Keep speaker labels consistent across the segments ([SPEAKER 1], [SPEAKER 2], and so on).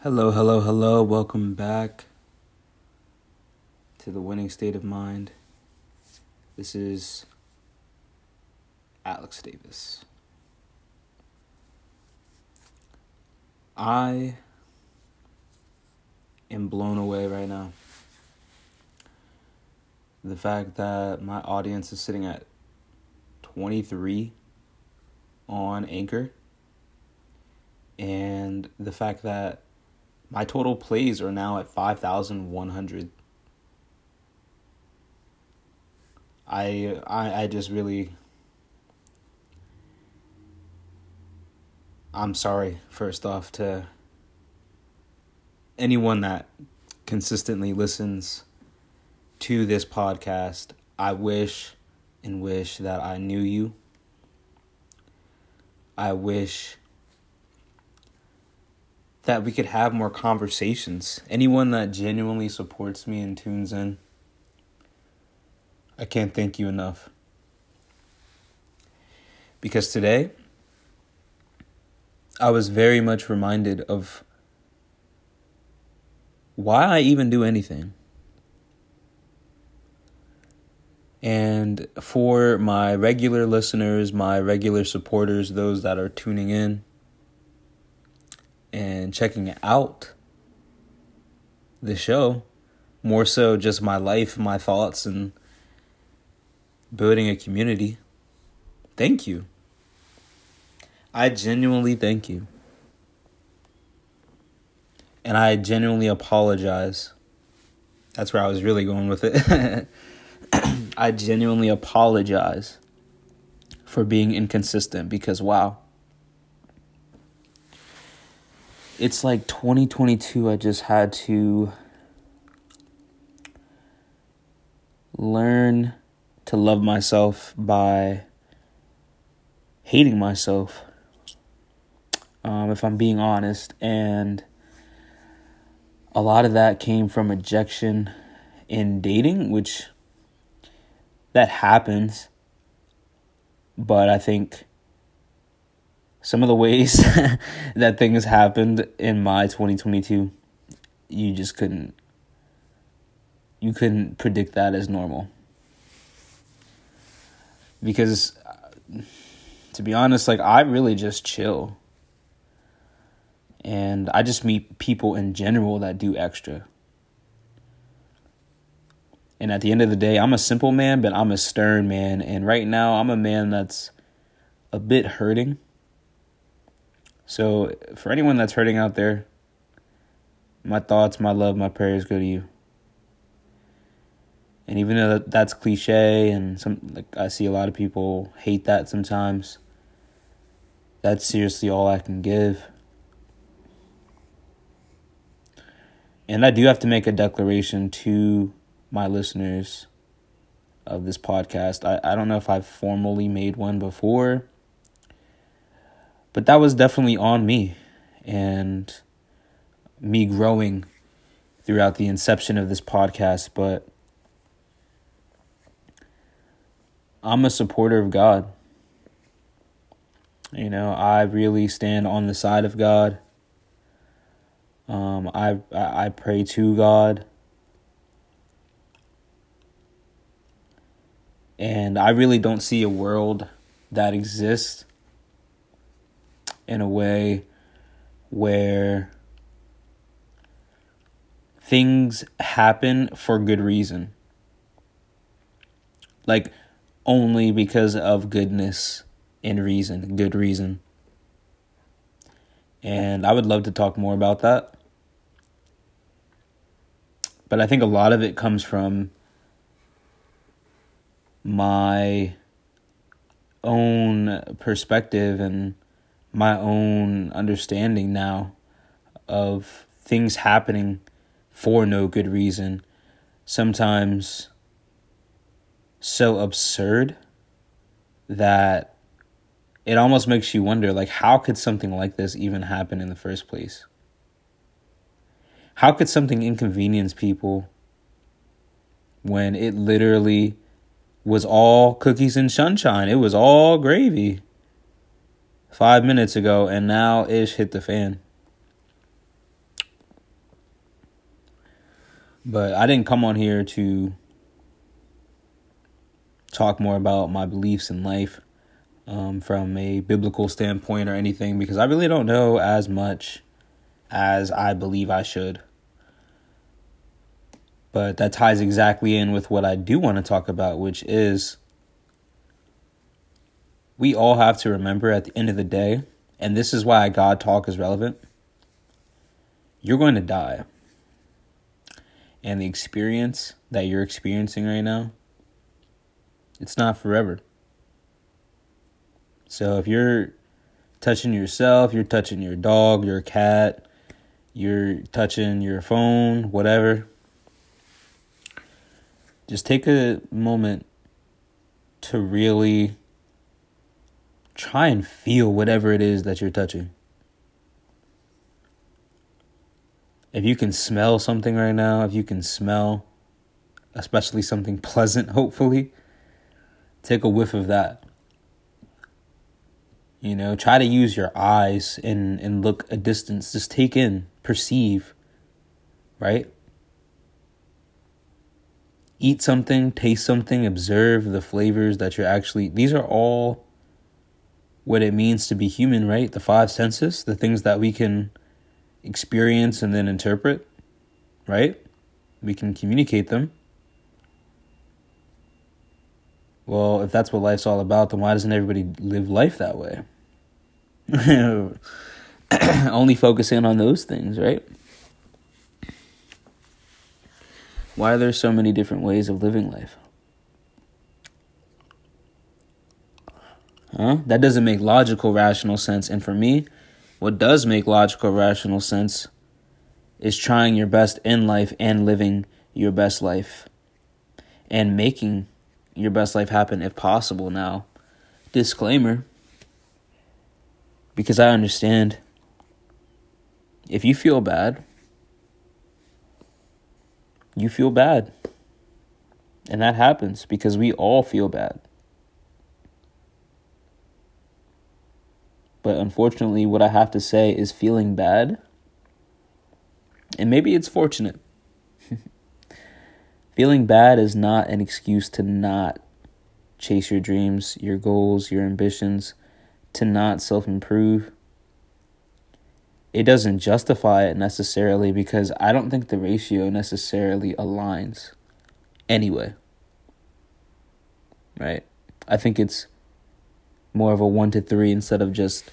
[SPEAKER 1] Hello, hello, hello. Welcome back to the Winning State of Mind. This is Alex Davis. I am blown away right now. The fact that my audience is sitting at 23 on Anchor, and the fact that my total plays are now at 5,100. I just really, I'm sorry, first off, to anyone that consistently listens to this podcast. I wish that I knew you. I wish that we could have more conversations. Anyone that genuinely supports me and tunes in, I can't thank you enough. Because today, I was very much reminded of why I even do anything. And for my regular listeners, my regular supporters, those that are tuning in and checking out the show, more so just my life, my thoughts, and building a community, thank you. I genuinely thank you. And I genuinely apologize. That's where I was really going with it. I genuinely apologize for being inconsistent because, wow. It's like 2022, I just had to learn to love myself by hating myself, if I'm being honest. And a lot of that came from rejection in dating, which that happens. But I think some of the ways that things happened in my 2022, you couldn't predict that as normal. Because, to be honest, I really just chill. And I just meet people in general that do extra. And at the end of the day, I'm a simple man, but I'm a stern man. And right now, I'm a man that's a bit hurting. So for anyone that's hurting out there, my thoughts, my love, my prayers go to you. And even though that's cliche and I see a lot of people hate that sometimes, that's seriously all I can give. And I do have to make a declaration to my listeners of this podcast. I don't know if I've formally made one before, but that was definitely on me and me growing throughout the inception of this podcast. But I'm a supporter of God. I really stand on the side of God. I pray to God. And I really don't see a world that exists in a way where things happen for good reason. Only because of goodness and reason, good reason. And I would love to talk more about that. But I think a lot of it comes from my own perspective and my own understanding now of things happening for no good reason. Sometimes so absurd that it almost makes you wonder, how could something like this even happen in the first place? How could something inconvenience people when it literally was all cookies and sunshine? It was all gravy 5 minutes ago, and now ish hit the fan. But I didn't come on here to talk more about my beliefs in life from a biblical standpoint or anything, because I really don't know as much as I believe I should. But that ties exactly in with what I do want to talk about, which is we all have to remember at the end of the day, and this is why God talk is relevant, you're going to die. And the experience that you're experiencing right now, it's not forever. So if you're touching yourself, you're touching your dog, your cat, you're touching your phone, whatever, just take a moment to really try and feel whatever it is that you're touching. If you can smell something right now, if you can smell, especially something pleasant, hopefully, take a whiff of that. You know, try to use your eyes and look a distance. Just take in, perceive, right? Eat something, taste something, observe the flavors that you're actually... These are all what it means to be human, right? The five senses, the things that we can experience and then interpret, right? We can communicate them. Well, if that's what life's all about, then why doesn't everybody live life that way? Only focusing on those things, right? Why are there so many different ways of living life? That doesn't make logical, rational sense. And for me, what does make logical, rational sense is trying your best in life and living your best life and making your best life happen if possible. Now, disclaimer, because I understand if you feel bad, you feel bad. And that happens because we all feel bad. But unfortunately, what I have to say is feeling bad, and maybe it's fortunate, feeling bad is not an excuse to not chase your dreams, your goals, your ambitions, to not self-improve. It doesn't justify it necessarily, because I don't think the ratio necessarily aligns anyway. Right? I think it's more of a 1-3 instead of just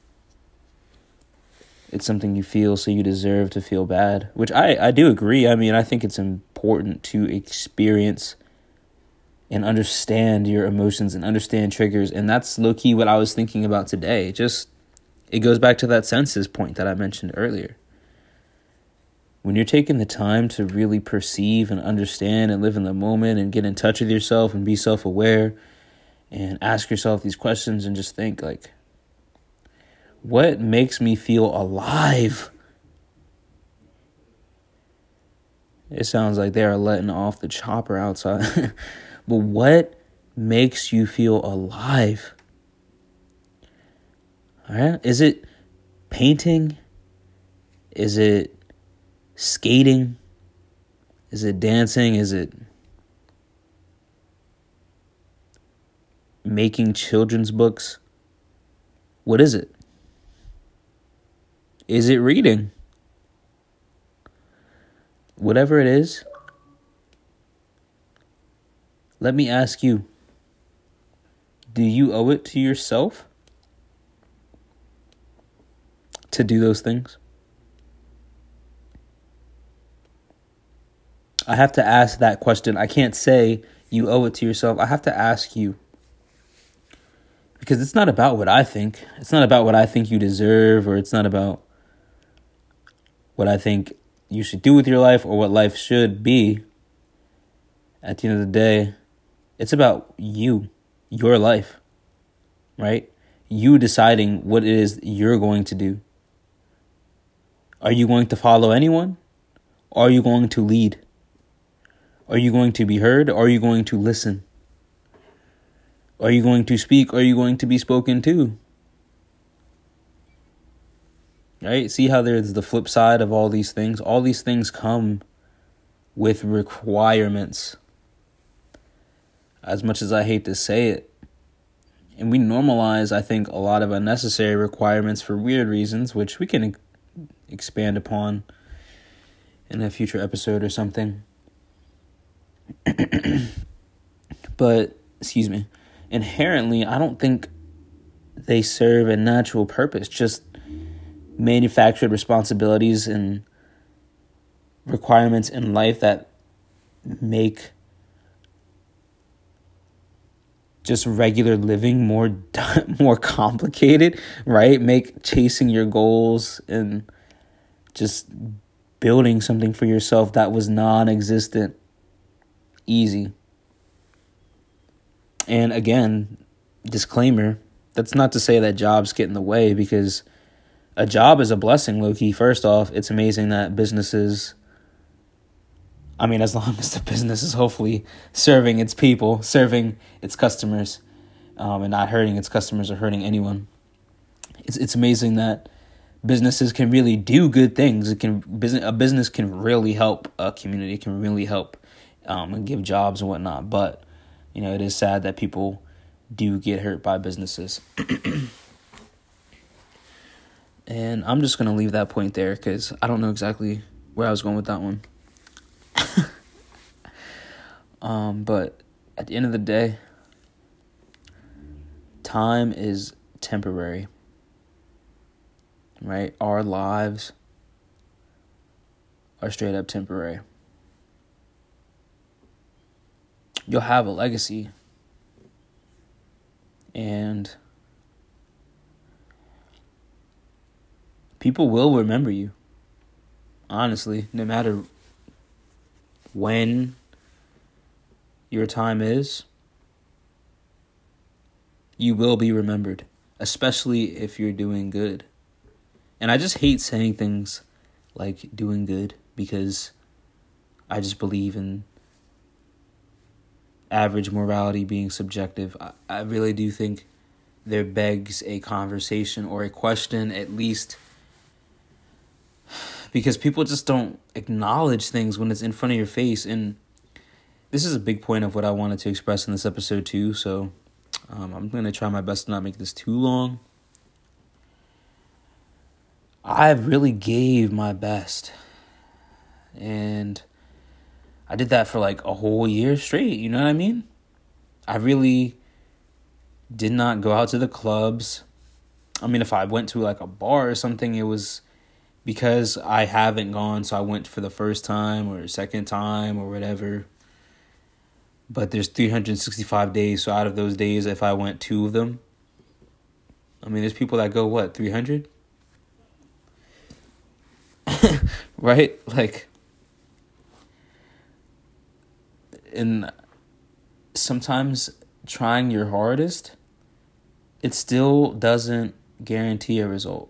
[SPEAKER 1] it's something you feel, so you deserve to feel bad, which I do agree. I mean, I think it's important to experience and understand your emotions and understand triggers. And that's low-key what I was thinking about today. It goes back to that senses point that I mentioned earlier. When you're taking the time to really perceive and understand and live in the moment and get in touch with yourself and be self-aware and ask yourself these questions and just think, like, what makes me feel alive? It sounds like they are letting off the chopper outside. But what makes you feel alive? All right? Is it painting? Is it skating? Is it dancing? Is it making children's books? What is it? Is it reading? Whatever it is, let me ask you, do you owe it to yourself to do those things? I have to ask that question. I can't say you owe it to yourself. I have to ask you. Because it's not about what I think. It's not about what I think you deserve, or it's not about what I think you should do with your life or what life should be. At the end of the day, it's about you, your life, right? You deciding what it is you're going to do. Are you going to follow anyone? Or are you going to lead? Are you going to be heard? Or are you going to listen? Are you going to speak? Or are you going to be spoken to? Right? See how there's the flip side of all these things? All these things come with requirements. As much as I hate to say it. And we normalize, I think, a lot of unnecessary requirements for weird reasons, which we can expand upon in a future episode or something. But, inherently, I don't think they serve a natural purpose. Just manufactured responsibilities and requirements in life that make just regular living more complicated, right? Make chasing your goals and just building something for yourself that was non-existent easy. And again, disclaimer, that's not to say that jobs get in the way, because a job is a blessing, low-key. First off, it's amazing that businesses, as long as the business is hopefully serving its people, serving its customers, and not hurting its customers or hurting anyone. It's amazing that businesses can really do good things. A business can really help a community, can really help and give jobs and whatnot. But it is sad that people do get hurt by businesses. And I'm just going to leave that point there because I don't know exactly where I was going with that one. But at the end of the day, time is temporary, right? Our lives are straight up temporary. You'll have a legacy, and people will remember you. Honestly, no matter when your time is, you will be remembered, especially if you're doing good. And I just hate saying things like doing good, because I just believe in average morality being subjective. I really do think there begs a conversation or a question, at least, because people just don't acknowledge things when it's in front of your face. And this is a big point of what I wanted to express in this episode too, so I'm going to try my best to not make this too long. I really gave my best, and I did that for like a whole year straight, you know what I mean? I really did not go out to the clubs. If I went to like a bar or something, it was because I haven't gone, so I went for the first time or second time or whatever. But there's 365 days, so out of those days, if I went 2 of them, there's people that go, 300? Right? And sometimes trying your hardest, it still doesn't guarantee a result.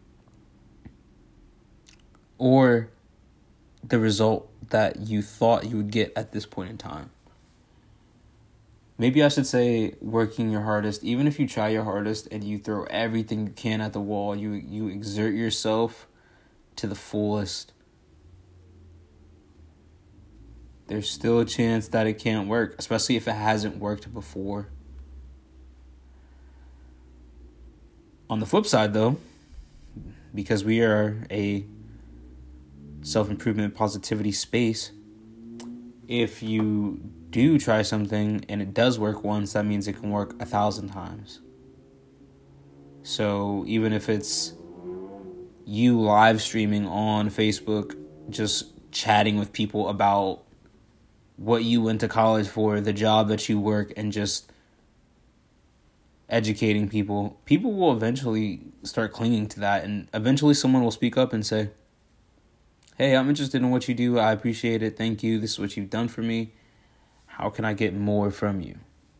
[SPEAKER 1] Or the result that you thought you would get at this point in time. Maybe I should say working your hardest. Even if you try your hardest and you throw everything you can at the wall, you exert yourself to the fullest, there's still a chance that it can't work, especially if it hasn't worked before. On the flip side, though, because we are a self-improvement positivity space, if you do try something and it does work once, that means it can work 1,000 times. So even if it's you live streaming on Facebook, just chatting with people about what you went to college for, the job that you work, and just educating people will eventually start clinging to that, and eventually someone will speak up and say, hey, I'm interested in what you do. I appreciate it. Thank you. This is what you've done for me. How can I get more from you?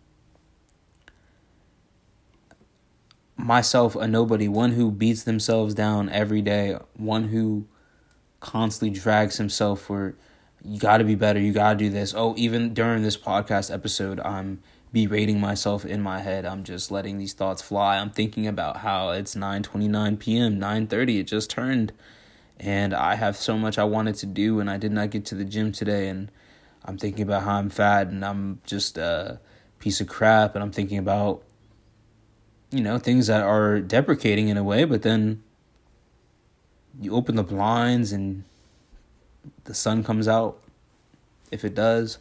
[SPEAKER 1] Myself, a nobody, one who beats themselves down every day, one who constantly drags himself for, you got to be better, you got to do this. Oh, even during this podcast episode, I'm berating myself in my head. I'm just letting these thoughts fly. I'm thinking about how it's 9:29 p.m., 9:30, it just turned. And I have so much I wanted to do, and I did not get to the gym today. And I'm thinking about how I'm fat and I'm just a piece of crap. And I'm thinking about, things that are deprecating in a way. But then you open the blinds and the sun comes out, if it does.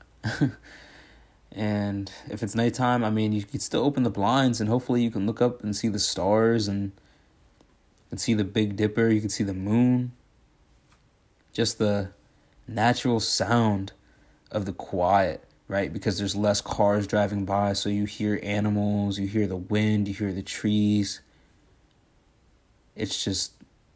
[SPEAKER 1] And if it's nighttime, you could still open the blinds and hopefully you can look up and see the stars and see the Big Dipper. You can see the moon. Just the natural sound of the quiet, right? Because there's less cars driving by, so you hear animals, you hear the wind, you hear the trees. It's just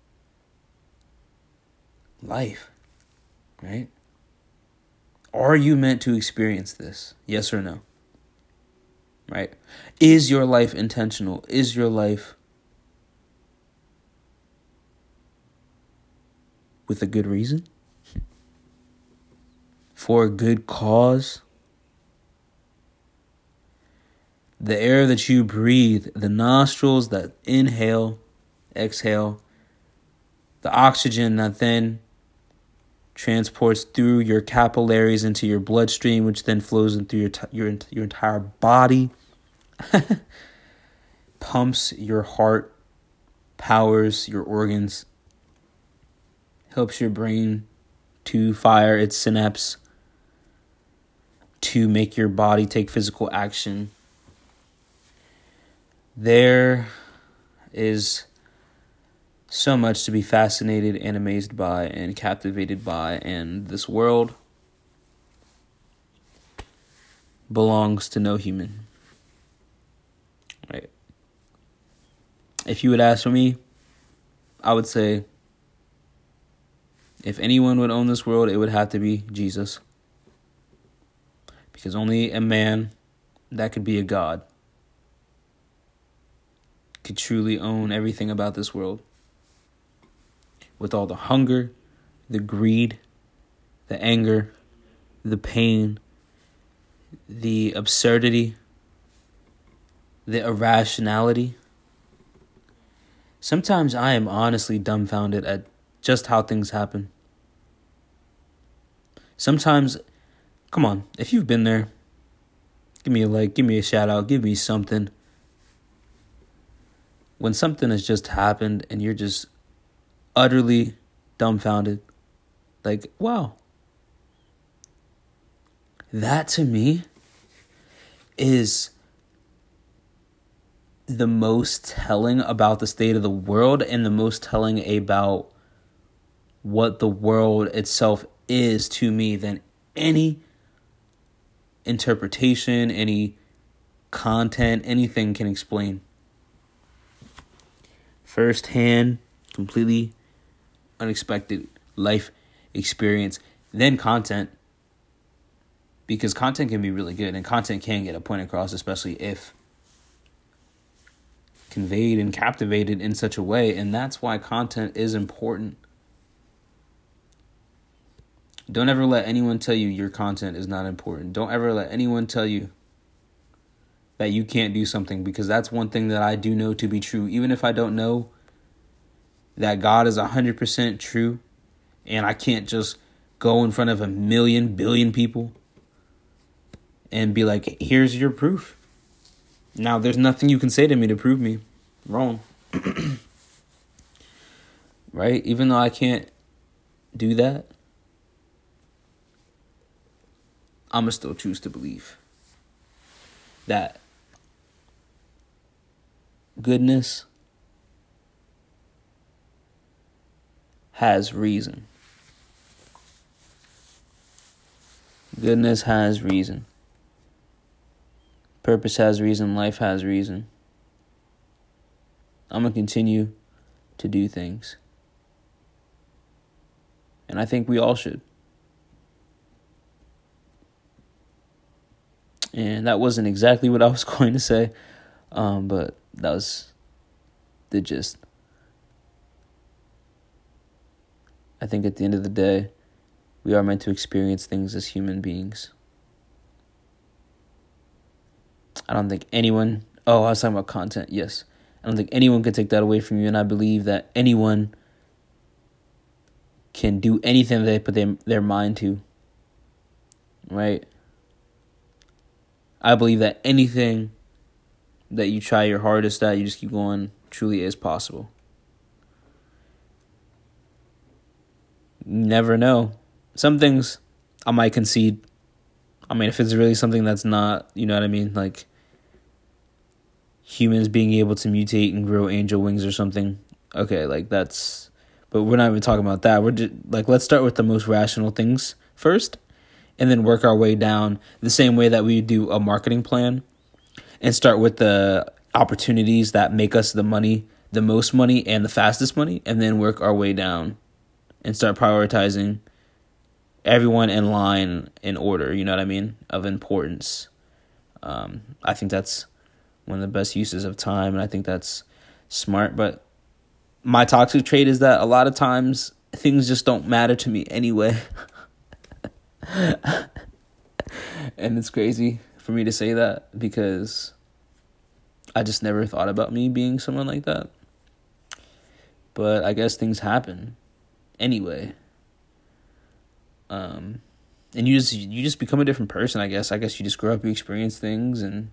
[SPEAKER 1] life, right? Are you meant to experience this? Yes or no? Right? Is your life intentional? Is your life with a good reason? For a good cause? The air that you breathe, the nostrils that inhale, exhale, the oxygen that then transports through your capillaries into your bloodstream, which then flows into your entire body, pumps your heart, powers your organs, helps your brain to fire its synapse, to make your body take physical action. There is so much to be fascinated and amazed by and captivated by, and this world belongs to no human. Right? If you would ask me, I would say if anyone would own this world, it would have to be Jesus. Because only a man that could be a God could truly own everything about this world. With all the hunger, the greed, the anger, the pain, the absurdity, the irrationality. Sometimes I am honestly dumbfounded at just how things happen. Sometimes, come on, if you've been there, give me a like, give me a shout out, give me something. When something has just happened and you're just utterly dumbfounded, like, wow. That to me is the most telling about the state of the world and the most telling about what the world itself is to me than any interpretation, any content, anything can explain. First-hand, completely unexpected life experience, then content, because content can be really good and content can get a point across, especially if conveyed and captivated in such a way, and that's why content is important. Don't ever let anyone tell you your content is not important. Don't ever let anyone tell you that you can't do something, because that's one thing that I do know to be true. Even if I don't know that God is 100% true, and I can't just go in front of 1 billion people and be like, here's your proof. Now, there's nothing you can say to me to prove me wrong. Right? Even though I can't do that, I'm going to still choose to believe that goodness has reason. Goodness has reason. Purpose has reason. Life has reason. I'm going to continue to do things. And I think we all should. And that wasn't exactly what I was going to say, but that was the gist. I think at the end of the day, we are meant to experience things as human beings. I don't think anyone... Oh, I was talking about content, yes. I don't think anyone could take that away from you, and I believe that anyone can do anything that they put their mind to, right? I believe that anything that you try your hardest at, you just keep going, truly is possible. You never know. Some things I might concede. I mean, if it's really something that's not, you know what I mean? Like humans being able to mutate and grow angel wings or something. Okay, like that's, but we're not even talking about that. We're just, like, let's start with the most rational things first and then work our way down the same way that we do a marketing plan and start with the opportunities that make us the most money and the fastest money, and then work our way down and start prioritizing everyone in line in order, you know what I mean, of importance. I think that's one of the best uses of time, and I think that's smart. But my toxic trait is that a lot of times things just don't matter to me anyway. And it's crazy for me to say that because I just never thought about me being someone like that. But I guess things happen anyway. And you just become a different person, I guess. I guess you just grow up, you experience things, and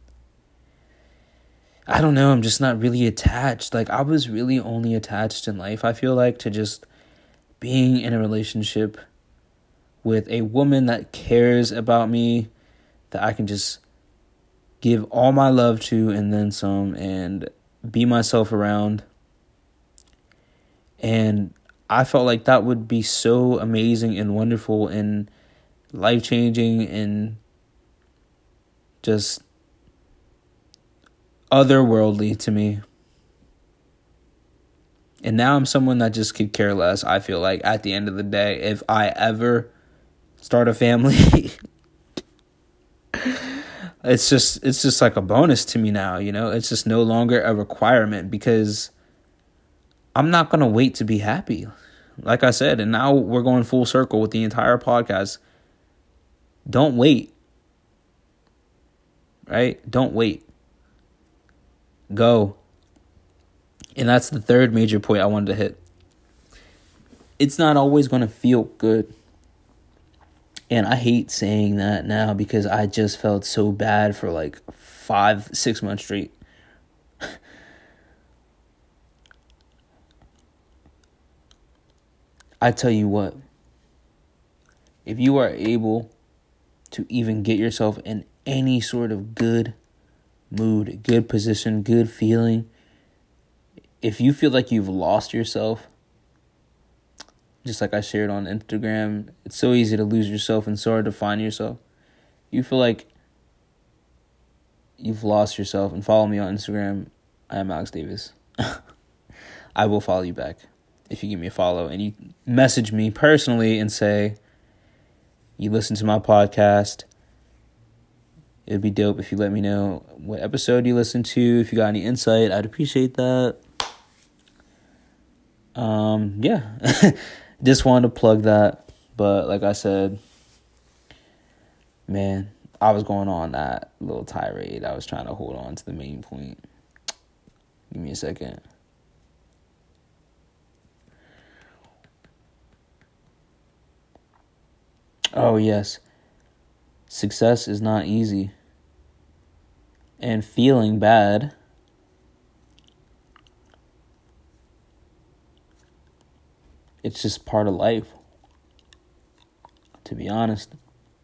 [SPEAKER 1] I don't know, I'm just not really attached. Like, I was really only attached in life, I feel like, to just being in a relationship with a woman that cares about me, that I can just give all my love to and then some, and be myself around. And I felt like that would be so amazing and wonderful and life-changing and just otherworldly to me. And now I'm someone that just could care less, I feel like, at the end of the day. If I ever start a family, it's just like a bonus to me now, you know? It's just no longer a requirement because I'm not going to wait to be happy. Like I said, and now we're going full circle with the entire podcast. Don't wait. Right? Don't wait. Go. And that's the third major point I wanted to hit. It's not always going to feel good. And I hate saying that now because I just felt so bad for like 5-6 months straight. I tell you what, if you are able to even get yourself in any sort of good mood, good position, good feeling, if you feel like you've lost yourself, just like I shared on Instagram, it's so easy to lose yourself and so hard to find yourself. You feel like you've lost yourself, and follow me on Instagram. I am Alex Davis. I will follow you back if you give me a follow and you message me personally and say you listen to my podcast. It'd be dope if you let me know what episode you listen to. If you got any insight, I'd appreciate that. Yeah. Just wanted to plug that. But like I said, man, I was going on that little tirade. I was trying to hold on to the main point. Give me a second. Oh, yes. Success is not easy. And feeling bad it's just part of life, to be honest.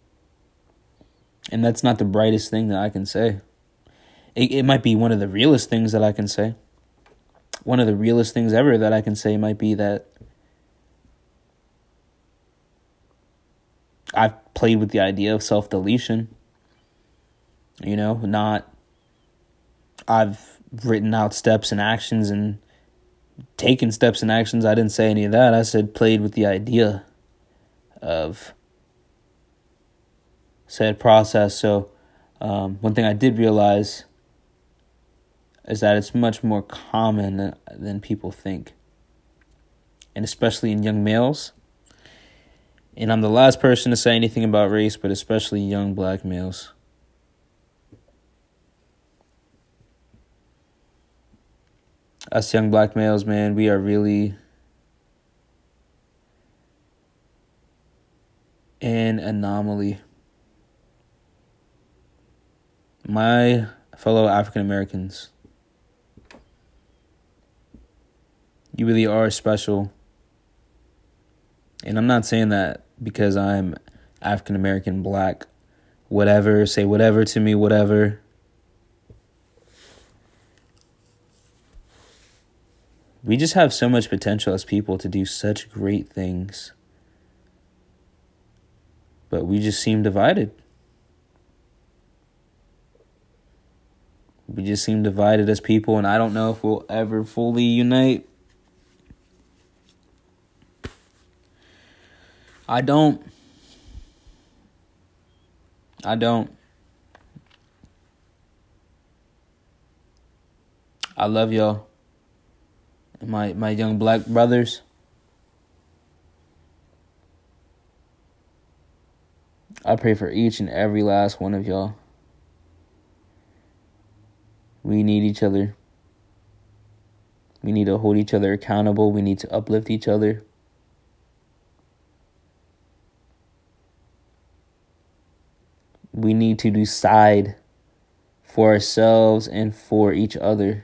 [SPEAKER 1] And that's not the brightest thing that I can say. It might be one of the realest things that I can say. One of the realest things ever that I can say might be that I've played with the idea of self-deletion. You know, I've written out steps and actions and taken steps and actions. I didn't say any of that. I said played with the idea of said process. So one thing I did realize is that it's much more common than people think. And especially in young males. And I'm the last person to say anything about race, but especially young black males. Us young black males, man, we are really an anomaly. My fellow African Americans, you really are special. And I'm not saying that because I'm African American, black, whatever, say whatever to me, whatever. We just have so much potential as people to do such great things. But we just seem divided. We just seem divided as people, and I don't know if we'll ever fully unite. I don't. I love y'all. My young black brothers. I pray for each and every last one of y'all. We need each other. We need to hold each other accountable. We need to uplift each other. We need to decide for ourselves and for each other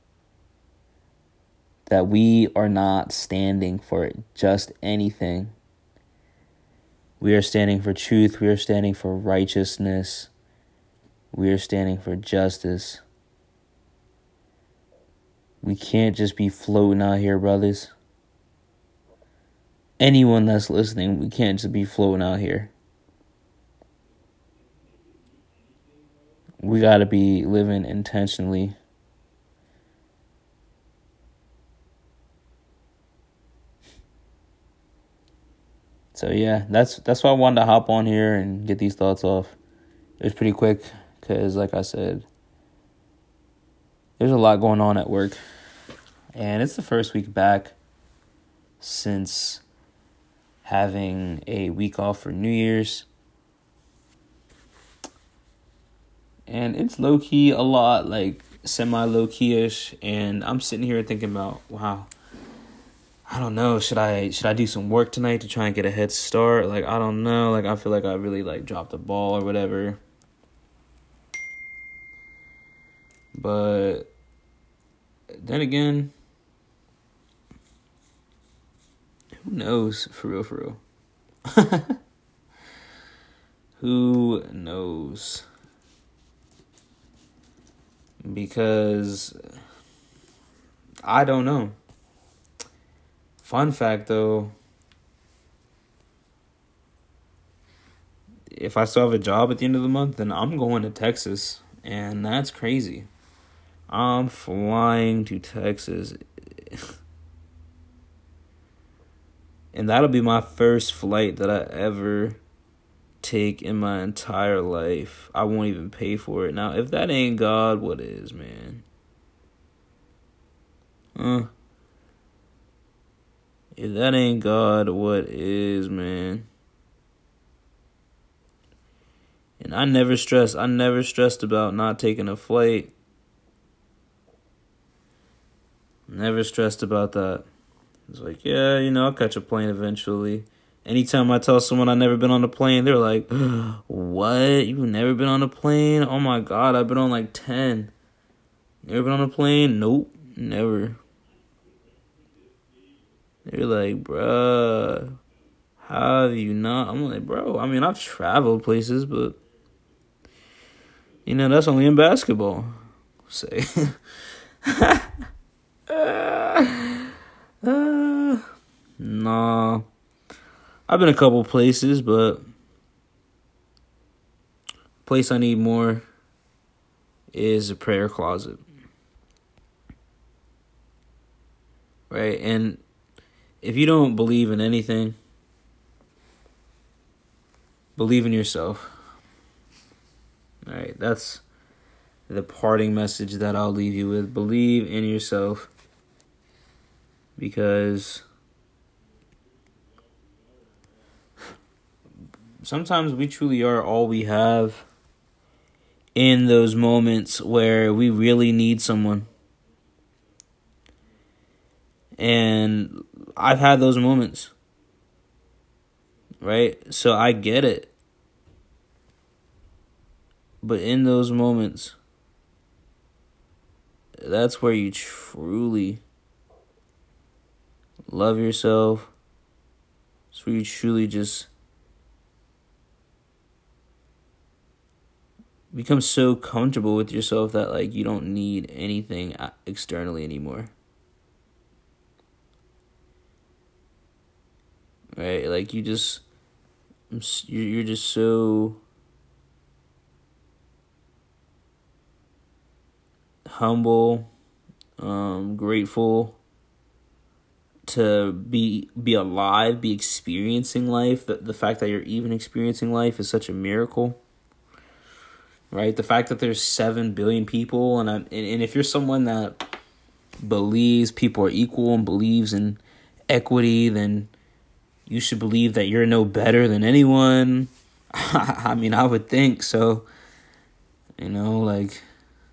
[SPEAKER 1] that we are not standing for just anything. We are standing for truth. We are standing for righteousness. We are standing for justice. We can't just be floating out here, brothers. Anyone that's listening, we can't just be floating out here. We gotta be living intentionally. So yeah, that's why I wanted to hop on here and get these thoughts off. It was pretty quick because, like I said, there's a lot going on at work. And it's the first week back since having a week off for New Year's. And it's low-key a lot, like semi-low-key-ish. And I'm sitting here thinking about, wow, I don't know, should I do some work tonight to try and get a head start? Like, I don't know. Like, I feel like I really, dropped the ball or whatever. But then again, who knows, for real. Who knows? Because I don't know. Fun fact, though, if I still have a job at the end of the month, then I'm going to Texas, and that's crazy. I'm flying to Texas, and that'll be my first flight that I ever take in my entire life. I won't even pay for it. Now, if that ain't God, what is, man? If that ain't God, what is, man? And I never stressed about not taking a flight. Never stressed about that. It's like, yeah, I'll catch a plane eventually. Anytime I tell someone I've never been on a plane, they're like, what? You've never been on a plane? Oh my God, I've been on 10. Never been on a plane? Nope, never. They're like, bruh, how have you not? I'm like, bro, I've traveled places, but, that's only in basketball. Say. Nah. I've been a couple places, but place I need more is a prayer closet. Right? And if you don't believe in anything, believe in yourself. All right, that's the parting message that I'll leave you with. Believe in yourself, because sometimes we truly are all we have in those moments where we really need someone. And I've had those moments. right? So I get it. But in those moments, that's where you truly love yourself. It's where you truly just become so comfortable with yourself that, like, you don't need anything externally anymore. Right? Like, you're just so humble, grateful to be alive, be experiencing life. The fact that you're even experiencing life is such a miracle. Right? The fact that there's 7 billion people, and if you're someone that believes people are equal and believes in equity, then you should believe that you're no better than anyone. I mean, I would think so. Like,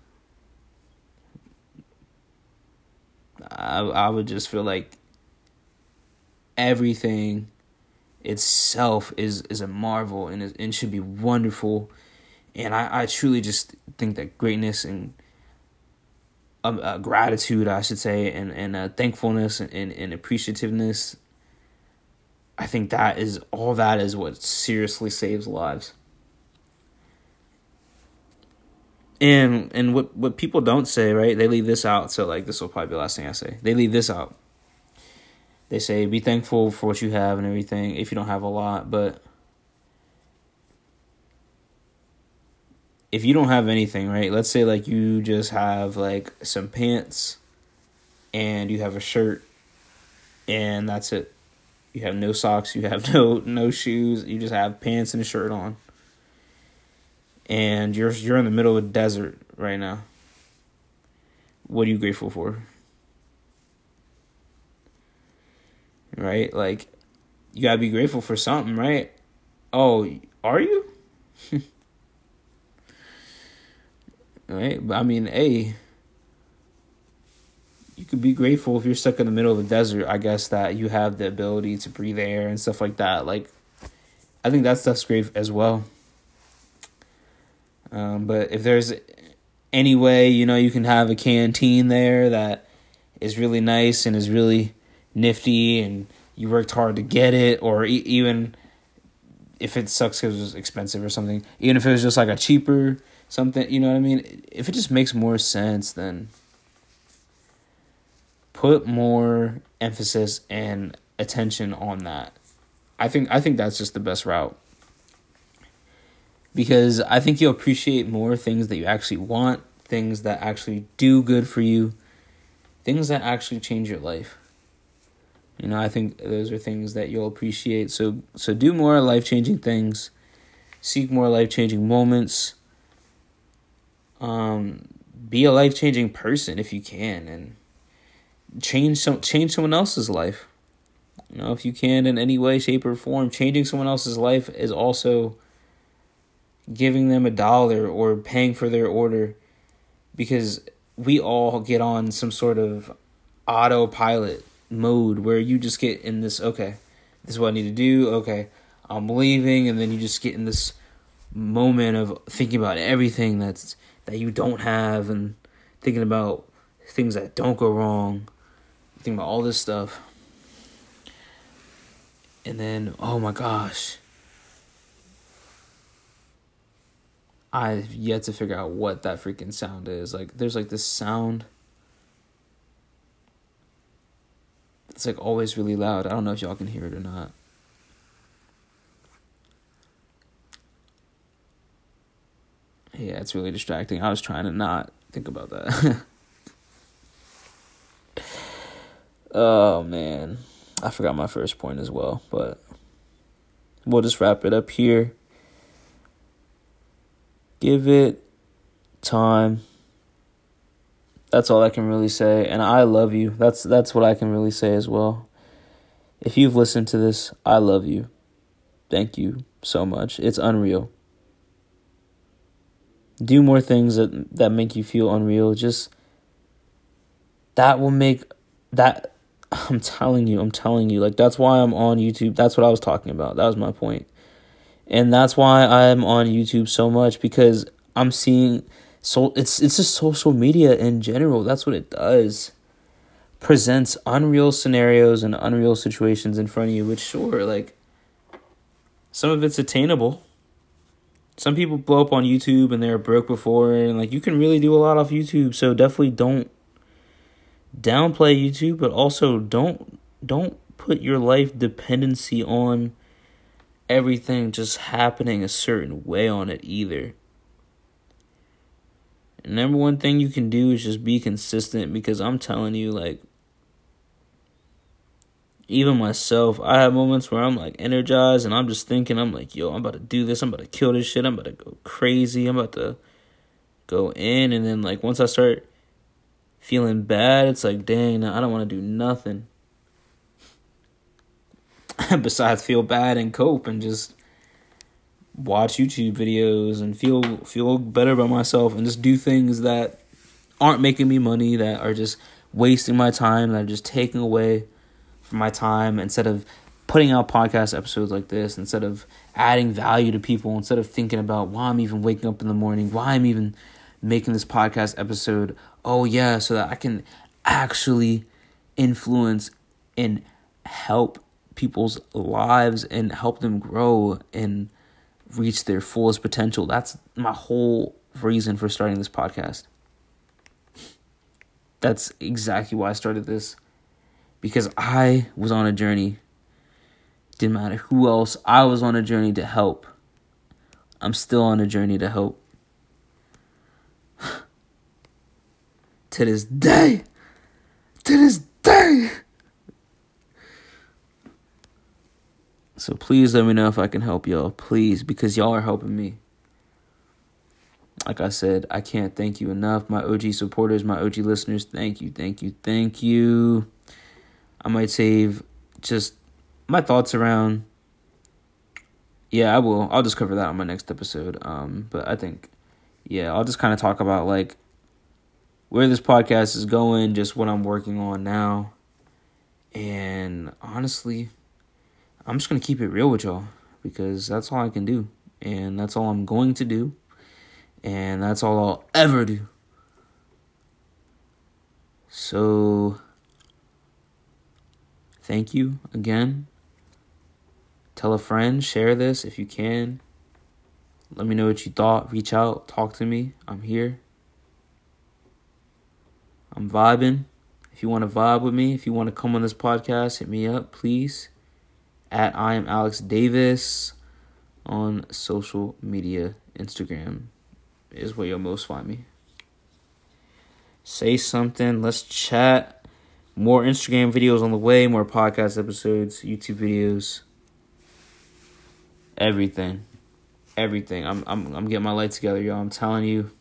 [SPEAKER 1] I would just feel like everything itself is a marvel and should be wonderful. And I truly just think that greatness and gratitude, I should say, and thankfulness and appreciativeness, I think that is what seriously saves lives. And what people don't say, right? They leave this out, so, like, this will probably be the last thing I say. They leave this out. They say, be thankful for what you have and everything if you don't have a lot, but if you don't have anything, right? Let's say, like, you just have, like, some pants and you have a shirt and that's it. You have no socks, you have no shoes, you just have pants and a shirt on. And you're in the middle of a desert right now. What are you grateful for? Right? Like, you gotta be grateful for something, right? Oh, are you? Right? But I mean, hey, you could be grateful if you're stuck in the middle of the desert, I guess, that you have the ability to breathe air and stuff like that. Like, I think that stuff's great as well. But if there's any way, you can have a canteen there that is really nice and is really nifty and you worked hard to get it, or even if it sucks because it was expensive or something, even if it was just like a cheaper something, you know what I mean? If it just makes more sense, then put more emphasis and attention on that. I think that's just the best route. Because I think you'll appreciate more things that you actually want, things that actually do good for you, things that actually change your life. I think those are things that you'll appreciate. So do more life-changing things. Seek more life-changing moments. Be a life-changing person if you can, and change someone else's life. If you can in any way, shape, or form, changing someone else's life is also giving them $1 or paying for their order, because we all get on some sort of autopilot mode where you just get in this, okay, this is what I need to do, okay, I'm leaving, and then you just get in this moment of thinking about everything that you don't have, and thinking about things that don't go wrong, thinking about all this stuff, and then, oh my gosh, I've yet to figure out what that freaking sound is. Like, there's like this sound. It's like always really loud. I don't know if y'all can hear it or not. Yeah, it's really distracting. I was trying to not think about that. Oh, man. I forgot my first point as well, but we'll just wrap it up here. Give it time. That's all I can really say. And I love you. That's what I can really say as well. If you've listened to this, I love you. Thank you so much. It's unreal. Do more things that make you feel unreal. Just that will make that I'm telling you, like, that's why I'm on YouTube. That's what I was talking about. That was my point. And that's why I'm on YouTube so much, because I'm seeing, so it's just social media in general. That's what it does. Presents unreal scenarios and unreal situations in front of you, which, sure, like, some of it's attainable. Some people blow up on YouTube and they were broke before, and like, you can really do a lot off YouTube. So definitely don't downplay YouTube, but also don't put your life dependency on everything just happening a certain way on it either. And number one thing you can do is just be consistent, because I'm telling you, like, even myself, I have moments where I'm like energized and I'm just thinking, I'm like, yo, I'm about to do this, I'm about to kill this shit, I'm about to go crazy, I'm about to go in. And then, like, once I start feeling bad, it's like, dang, I don't want to do nothing besides feel bad and cope and just watch YouTube videos and feel better about myself and just do things that aren't making me money, that are just wasting my time, that are just taking away from my time, instead of putting out podcast episodes like this, instead of adding value to people, instead of thinking about why I'm even waking up in the morning, why I'm even making this podcast episode. Oh yeah, so that I can actually influence and help people's lives and help them grow and reach their fullest potential. That's my whole reason for starting this podcast. That's exactly why I started this. Because I was on a journey. Didn't matter who else. I was on a journey to help. I'm still on a journey to help. To this day. So please let me know if I can help y'all. Please, because y'all are helping me. Like I said, I can't thank you enough. My OG supporters, my OG listeners, thank you. I might save just my thoughts around. Yeah, I will. I'll just cover that on my next episode. But I think, yeah, I'll just kind of talk about, like, where this podcast is going, just what I'm working on now. And honestly, I'm just going to keep it real with y'all, because that's all I can do. And that's all I'm going to do. And that's all I'll ever do. So, thank you again. Tell a friend, share this if you can. Let me know what you thought. Reach out, talk to me. I'm here. I'm vibing. If you want to vibe with me, if you want to come on this podcast, hit me up, please. At I am Alex Davis on social media. Instagram is where you'll most find me. Say something. Let's chat. More Instagram videos on the way. More podcast episodes. YouTube videos. Everything. I'm getting my life together, y'all. I'm telling you.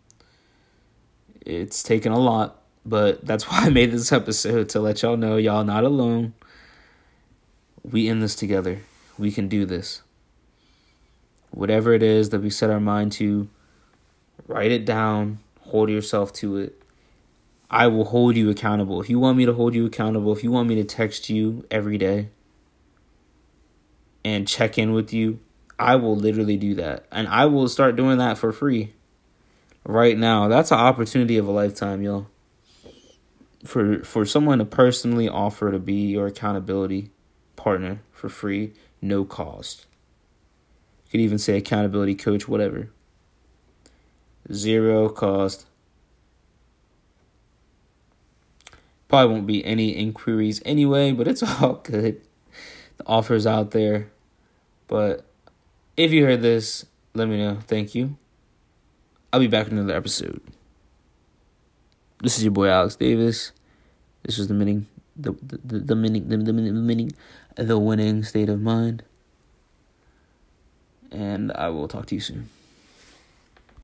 [SPEAKER 1] It's taken a lot. But that's why I made this episode, to let y'all know y'all not alone. We in this together. We can do this. Whatever it is that we set our mind to, write it down. Hold yourself to it. I will hold you accountable. If you want me to hold you accountable, if you want me to text you every day and check in with you, I will literally do that. And I will start doing that for free right now. That's an opportunity of a lifetime, y'all. For someone to personally offer to be your accountability partner for free, no cost. You could even say accountability coach, whatever. 0 cost. Probably won't be any inquiries anyway, but it's all good. The offer's out there. But if you heard this, let me know. Thank you. I'll be back in another episode. This is your boy Alex Davis. This was the winning state of mind. And I will talk to you soon.